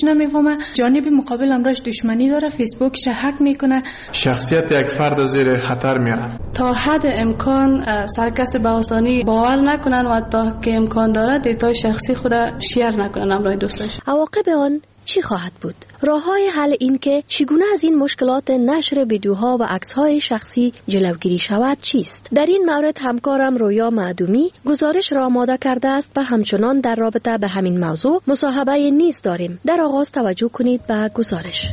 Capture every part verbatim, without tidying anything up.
نمیفهمه جانب مقابل امراش دشمنی داره، فیسبوکش هک میکنه، شخصیت یک فرد زیر خطر میاره. تا حد امکان سرکس به آسانی باور نکنن و تا که امکان داره دیتای شخصی خود شیر نکنن همراه دوستاش. عواقب آن چی خواهد بود؟ راه‌های حل این که چگونه از این مشکلات نشر ویدیوها و عکس‌های شخصی جلوگیری شود چیست؟ در این مورد همکارم رویا معدومی گزارش را آماده کرده است و همچنان در رابطه به همین موضوع مصاحبه نیز داریم. در آغاز توجه کنید به گزارش.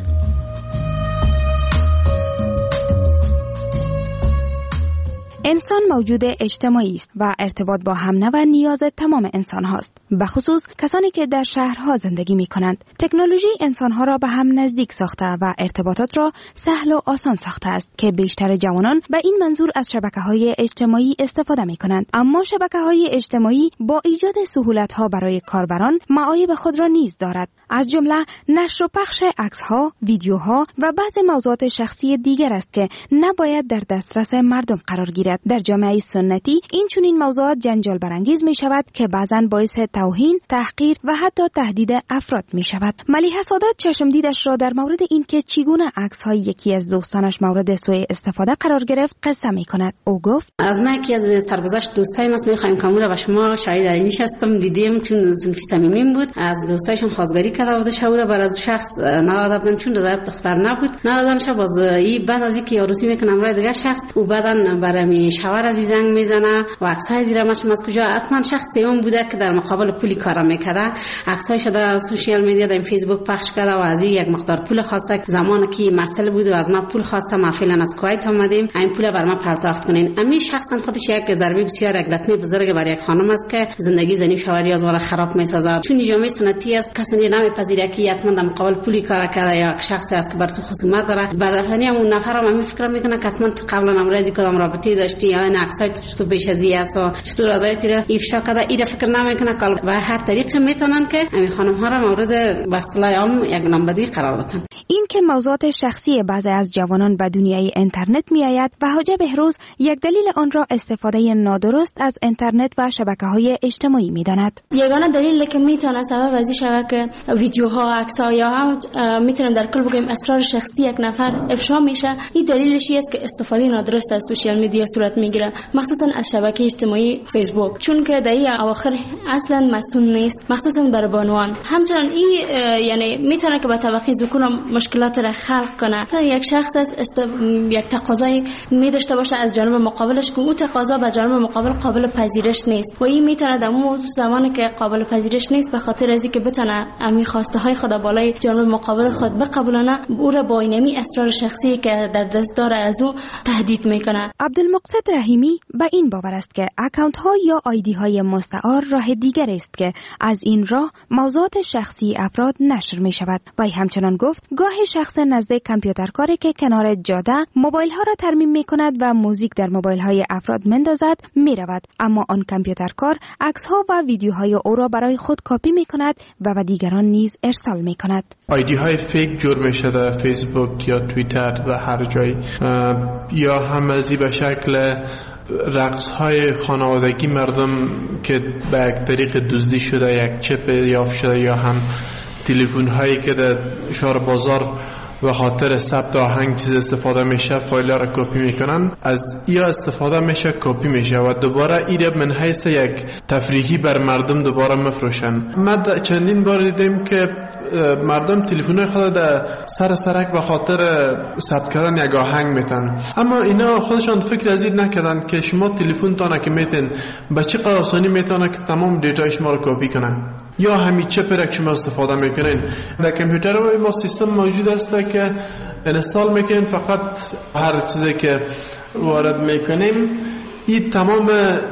انسان موجود اجتماعی است و ارتباط با همنو نیاز تمام انسان هاست، به خصوص کسانی که در شهرها زندگی می کنند. تکنولوژی انسان ها را به هم نزدیک ساخته و ارتباطات را سهل و آسان ساخته است که بیشتر جوانان به این منظور از شبکه‌های اجتماعی استفاده می کنند. اما شبکه‌های اجتماعی با ایجاد سهولت‌ها برای کاربران معایب خود را نیز دارد، از جمله نشر و پخش عکس‌ها، ویدیوها و بعضی موضوعات شخصی دیگر است که نباید در دسترس مردم قرار گیرد. در جامعه سنتی این چنین موضوعات جنجال برانگیز می شود که بعضاً باعث توهین، تحقیر و حتی تهدید افراد می شود. ملیحه سادات چشمدیدش را در مورد اینکه چگونه عکس‌های یکی از دوستانش مورد سوء استفاده قرار گرفت قصه می کند. او گفت: از ما یکی از سرگذشت دوستای ما میخوایم کامورا و شما شاهد عینیش هستم، دیدیم چون صنفی صمیمیم بود، از دوستایشون خواستگاری کرده بود، شاورا بر از شخص ندادن چون دادن دختر نبود، ندادنش باز این بعد از اینکه عروسی میکنم برای دیگه شخص او بعدن برای شوهر از زنگ میزنه و عکسای زیرمش از کجا حتما شخص سوم بوده که در مقابل پولی کار میکرده، عکسایش در سوشیال میدیا در فیسبوک پخش کرده و از یک مقدار پول خواسته. زمانی که مسئله بود و از ما پول خواسته، ما فعلا از کویت آمدیم این پول بر ما پرداخت کنین. امی شخصا خودش یک ضربه بسیار یک لطمه بزرگ برای یک خانم است که زندگی زنی شوهری از وره خراب میسازد، چون جامعه سنتی است کسی نمیپذیره که حتما در مقابل پولی کار کرده یا شخصی است که بر تو خصومت داره. بعدنی همون نفر هم فکر میکنه که حتما قبلا امروزی کدام رابطه داشتی یا این عکسای تو بیش از این است و چطور رضایتی را افشا کرده، این فکر نمیکنه که به هر طریق میتونن که همین خانم ها را مورد به اصطلاح عام یک نامبدی قرار بدن. این که موضوعات شخصی بعضی از جوانان به دنیای اینترنت میآید و حاجی بهروز یک دلیل آن را استفاده نادرست از اینترنت و شبکه‌های اجتماعی میداند. یگانه دلیلی که میتونه سبب از این شود که ویدیوها، عکس‌ها یا هم میتونن در کل بگیم اسرار شخصی یک نفر افشا میشه، این دلیلش است که استفاده نادرست از سوشیال میدیا صورت میگیره، مخصوصا از شبکه اجتماعی فیسبوک، چون که در این اواخر اصلا مسئول نیست، مخصوصا برای بانوان. همچنان این یعنی میتونه که با طبقه ذکور مشکلات را خلق کنه. تا یک شخص است است یک تقاضایی می داشته باشه از جانب مقابلش که اون تقاضا به جانب مقابل قابل پذیرش نیست و این میتونه در اون زمانی که قابل پذیرش نیست به خاطر از اینکه بتونه امی خواسته های خود بالای جانب مقابل خود بقبولانه، او را با اینمی اسرار شخصی که در دست داره از او تهدید میکنه. عبدالمقصد رحیمی به این باور است که اکانت ها یا آیدی های مستعار راه دیگر است که از این راه موضوعات شخصی افراد نشر می شود. و همچنان گفت گاهی شخص نزد کامپیوترکاری که کنار جاده موبایل ها را ترمیم می کند و موزیک در موبایل های افراد مندازد می رود، اما آن کامپیوترکار عکس ها و ویدیوهای او را برای خود کپی می کند و به دیگران نیز ارسال می کند. آیدی های فیک جور می شده، فیسبوک یا توییتر و هر جای، یا هم ازی به شکل رقص های خانوادگی مردم که به یک طریق دزدی شده یک چپ یافت شده، یا هم تلفن هایی که در شهر بازار و خاطر ثبت آهنگ چیز استفاده میشه فایل را کپی میکنن، از یا استفاده میشه کپی میشه و دوباره ایره من حیث یک تفریحی بر مردم دوباره مفروشن. ما چندین بار دیدیم که مردم تلفن خود در سر سرک به خاطر ثبت کردن یک آهنگ میتن، اما اینا خودشان فکر از این نکردن که شما تلفن تانه که میتن به چه قدر آسانی میتونه که تمام دیتای شما رو کپی کنن، یا همین چپ را که شما استفاده میکنین. در کامپیوتر ما سیستم موجود است که انستال میکنین، فقط هر چیزی که وارد میکنیم این تمام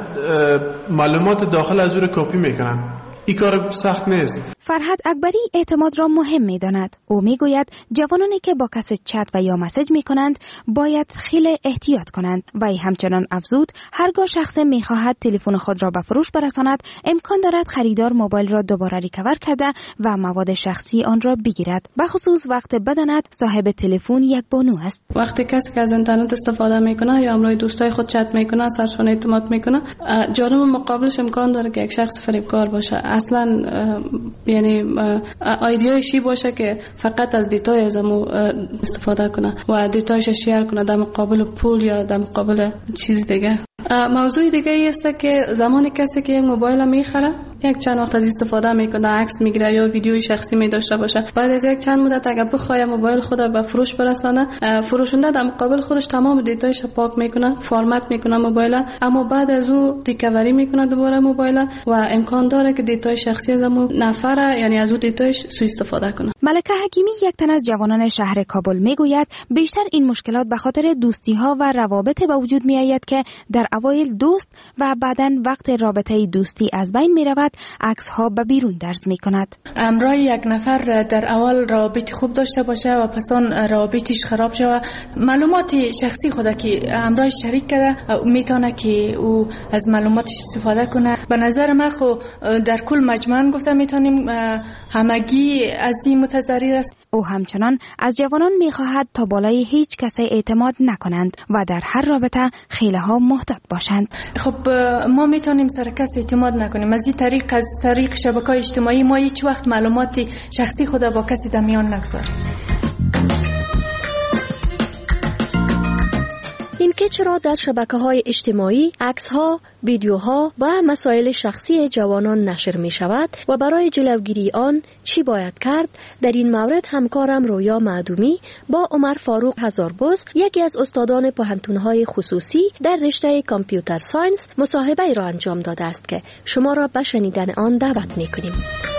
معلومات داخل از او را کپی میکنن. این کار سخت نیست. فرهاد اکبری اعتماد را مهم می داند. او می گوید جوانانی که با کسی چت و یا مسیج می کنند باید خیلی احتیاط کنند و همچنان افزود هرگاه شخص می خواهد تلفن خود را به فروش برساند امکان دارد خریدار موبایل را دوباره ریکاور کرده و مواد شخصی آن را بگیرد، بخصوص وقت بداند صاحب تلفن یک بانو است. وقتی کسی که از اینترنت استفاده میکنه یا همراه دوستای خود چت میکنه، سرشون اعتماد میکنه، جانب مقابلش امکان داره که یک شخص فریبکار باشه. اصلا یعنی ایدیایشی باشه که فقط از دیتای از مو استفاده کنه و دیتایش شیر کنه در مقابل پول یا در مقابل چیز دیگه. موضوع دیگه ای است که زمانی کسی که یک موبایل میخره یک چند وقت از استفاده میکنه، عکس میگیره یا ویدیوی شخصی می داشته باشه، بعد از یک چند مدت اگه بخواد موبایل خود به فروش برسانه، فروشنده در مقابل خودش تمام دیتایش پاک میکنه، فرمت میکنه موبایل، اما بعد از او ریکاوری میکنه دوباره موبایل و امکان داره که دیتای شخصی از اون نفر یعنی از اون دیتایش سوء استفاده کنه. ملکه حکیمی یک تن از جوانان شهر کابل میگوید بیشتر این مشکلات به خاطر دوستی ها و روابط به وجود می آید که در اوایل دوست و بعداً وقت رابطه دوستی از بین می رود، عکس ها به بیرون درز می کند. امرای یک نفر در اول رابط خوب داشته باشه و پس آن رابطش خراب شود، معلومات شخصی خود که امرای شریک کرده میتونه که او از معلوماتش استفاده کنه. به نظر من خو در کل مجموعاً گفتم میتونیم همگی از این متضرر است. او همچنان از جوانان میخواهد تا بالای هیچ کسی اعتماد نکنند و در هر رابطه خیلی ها محتاط باشند. خب ما میتونیم سر کس اعتماد نکنیم، از این طریق از طریق شبکه‌های اجتماعی ما هیچ وقت معلومات شخصی خود با کسی در میان نگذاریم. اینکه چرا در شبکه‌های اجتماعی عکس‌ها، ویدیوها و مسائل شخصی جوانان نشر می‌شود و برای جلوگیری آن چی باید کرد، در این مورد همکارم رویا معدومی با عمر فاروق هزاربز، یکی از استادان پوهنتون‌های خصوصی در رشته کامپیوتر ساینس، مصاحبه‌ای را انجام داده است که شما را به شنیدن آن دعوت می‌کنیم.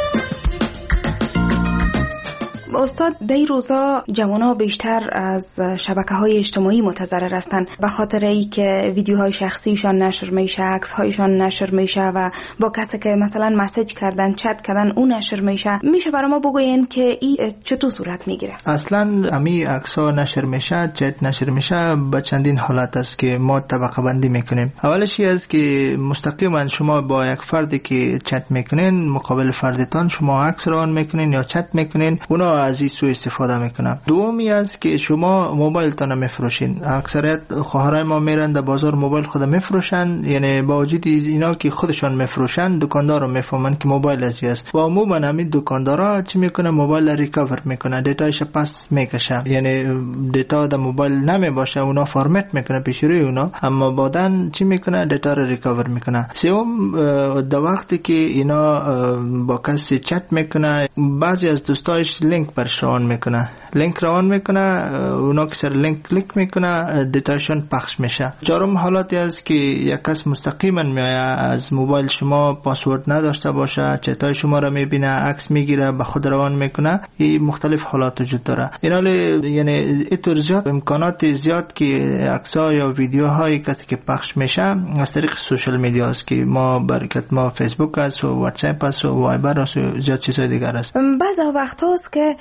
استاد، در این روزا جوان‌ها بیشتر از شبکه‌های اجتماعی متضرر هستند به خاطر اینکه ویدیوهای شخصیشان نشر میشه، عکس‌هایشان نشر میشه و با کسی که مثلا مسیج کردن، چت کردن، اون نشر میشه. میشه برای ما بگوین که این چطور صورت میگیره؟ اصلا امی عکس‌ها نشر میشه، چت نشر میشه به چندین حالت است که ما طبقه بندی میکنیم. اولش این است که مستقیما شما با یک فردی که چت میکنین، مقابل فردتان شما عکس روان میکنین یا چت میکنین، اونا از این سوء استفاده میکنن. دومی است که شما موبایل تان میفروشین. اکثریت خواهرای ما میرن در بازار موبایل خود میفروشن، یعنی با وجود اینا که خودشان میفروشن، دکاندار رو میفهمن که موبایل ازی است و عموما همین دکاندارا چی میکنه، موبایل ریکاور میکنه، دیتایش پس میکشه، یعنی دیتا در موبایل نمیباشه، اونا فرمت میکنه پیش روی اونا، اما بعدن چی میکنه، دیتا رو ریکاور میکنه. سوم، در وقتی که اینا با کسی چت میکنه، بعضی از دوستایش لینک برش روان میکنه، لینک روان میکنه، اونا که سر لینک کلیک میکنه، دیتاشون پخش میشه. چهارم حالتی است که یک کس مستقیما میآید از موبایل شما پاسورد نداشته باشه، چتای شما را میبینه، عکس میگیره، به خود روان میکنه. این مختلف حالات وجود داره. این حال یعنی اینطور زیاد امکانات زیاد که عکس‌ها یا ویدیوهای کسی که پخش میشه از طریق سوشال میدیا است که ما برکت ما فیسبوک است و واتس اپ است و وایبر است و زیاد چیزای دیگر است. بعضی وقت هست که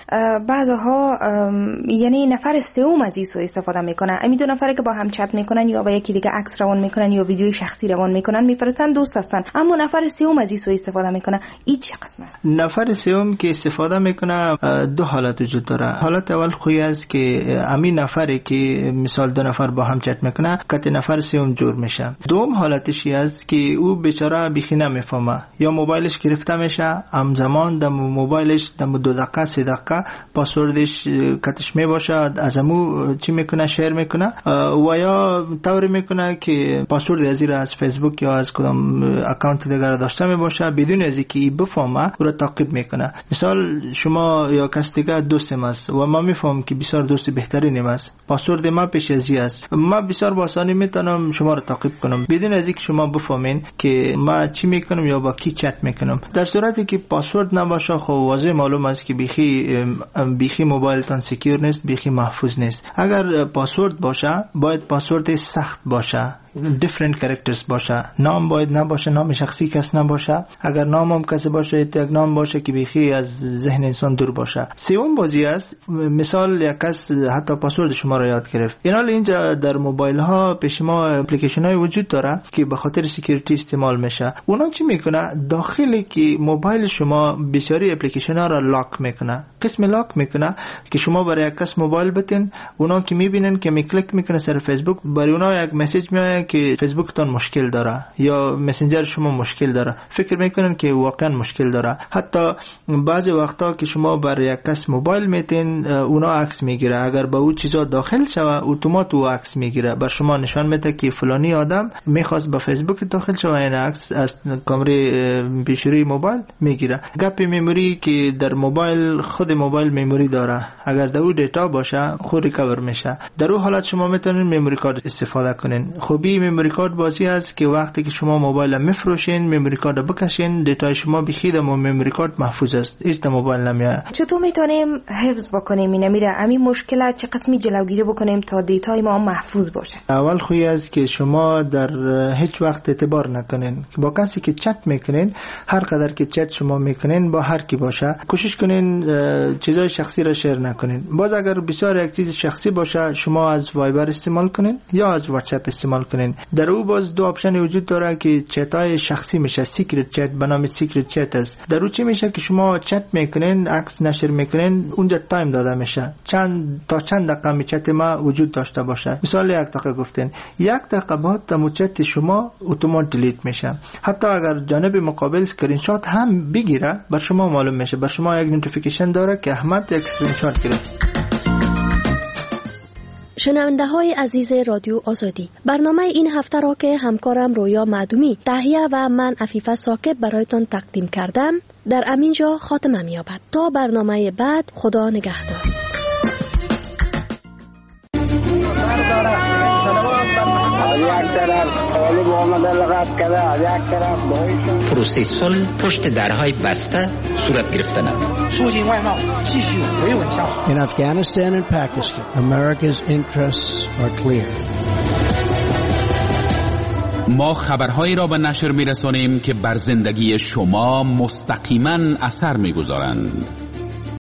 بعضها یعنی نفر سوم از این سو استفاده میکنن. این دو نفری که با هم چت میکنن یا با یکی دیگه عکس روان میکنن یا ویدیوی شخصی روان میکنن، میفرستن، دوست هستن، اما نفر سوم از این سو استفاده میکنه. این چه قسم است؟ نفر سوم که استفاده میکنه دو حالت وجود داره. حالت اول خوی است که همین نفری که مثال دو نفر با هم چت میکنه کت نفر سوم جور میشه. دوم حالتش است که او بیچاره بیخی نمیفهمه، یا موبایلش گرفته میشه، همزمان در موبایلش در دو دقیقه سه دقیقه پاسوردش کتش می باشد، از امو چی میکنه، شیر میکنه و یا طوری میکنه که پاسورد از این از فیسبوک یا از کدام اکانت دیگر داشته می باشه بدون از اینکه بفهمه او را تعقیب میکنه. مثال شما یا کس دیگه دوستم است و ما میفهم که بسیار دوست بهترینم است، پاسورد ما پیش از این است، ما بسیار با آسانی میتونم شما را تعقیب کنم بدون از اینکه شما بفهمین که ما چی میکنم یا با کی چت میکنم. در صورتی که پاسورد نباشه خب واضح معلوم است که بیخی بیخی موبایلتان سکیور نیست، بیخی محفوظ نیست. اگر پاسورد باشه باید پاسورد سخت باشه، different characters باشه، نام باید نباشه، نام شخصی کس نباشه، اگر نام هم کسی باشه یک نام باشه که بیخی از ذهن انسان دور باشه. سوم بازی است، مثال یک کس حتی پاسورد شما را یاد گرفت. این حال اینجا در موبایل ها پیش ما اپلیکیشن های وجود داره که به خاطر سکیوریتی استعمال میشه. اونا چی میکنه، داخلی که موبایل شما بسیاری اپلیکیشن ها را لاک میکنه، قسم لاک میکنه که شما برای یک کس موبایل بتین، اونا که میبینن که می کلیک میکنه سر فیسبوک، برای اونا یک مسیج میاد میکنن که فیسبوکتان مشکل داره یا مسنجر شما مشکل داره، فکر میکنن که واقعا مشکل داره. حتی بعضی وقتا که شما بر یک کس موبایل میتین اونا عکس میگیره، اگر به او چیزا داخل شوه اتومات او عکس میگیره، بر شما نشان میده که فلانی آدم میخواست به فیسبوک داخل شوه، این عکس از کامره پیشروی موبایل میگیره. گپ مموری که در موبایل خود موبایل مموری داره، اگر در او دیتا باشه خود ریکاور میشه. در اون حالت شما میتونین مموری کارت استفاده کنین. خوبی مموری کارت بازی است که وقتی که شما موبایل میفروشین مموری کارت بکشین، دیتا شما بخید و مموری کارت محفوظ است، هیچ موبایل نمیاد. چطور میتونیم حفظ بکنیم اینا میره همین مشکلات چه قسمی جلوگیری بکنیم تا دیتای ما محفوظ باشه؟ اول خوی است که شما در هیچ وقت اعتبار نکنین با کسی که چت میکنین. هر قدر که چت شما میکنین با هر کی باشه کوشش کنین چیزای شخصی را شیر نکنین. باز اگر بسیار یک چیز شخصی باشه شما از وایبر استعمال کنین یا از واتساپ استعمال کنین. در او باز دو آپشن وجود داره که چتای شخصی میشه، سیکرت چت به نام سیکرت چت است. در او چی میشه که شما چت میکنین عکس نشر میکنین اونجا تایم داده میشه، چند تا چند دقیقه می چت ما وجود داشته باشه. مثال یک دقیقه گفتین، یک دقیقه بعد تمو چت شما اتومات دیلیت میشه. حتی اگر جانب مقابل اسکرین شات هم بگیره بر شما معلوم میشه، بر شما یک نوتیفیکیشن داره که احمد یک اسکرین شات گرفت. شنونده های عزیز رادیو آزادی، برنامه این هفته را که همکارم رویا معدومی تهیه و من عفیفه ساکب برایتان تقدیم کردم در همینجا خاتمه می‌یابد. تا برنامه بعد، خدا نگهدار. پروسه صلح پشت درهای بسته صورت گرفتن. In Afghanistan and Pakistan, America's interests are clear. ما خبرهایی را به نشر می‌رسانیم که بر زندگی شما مستقیما اثر می‌گذارند.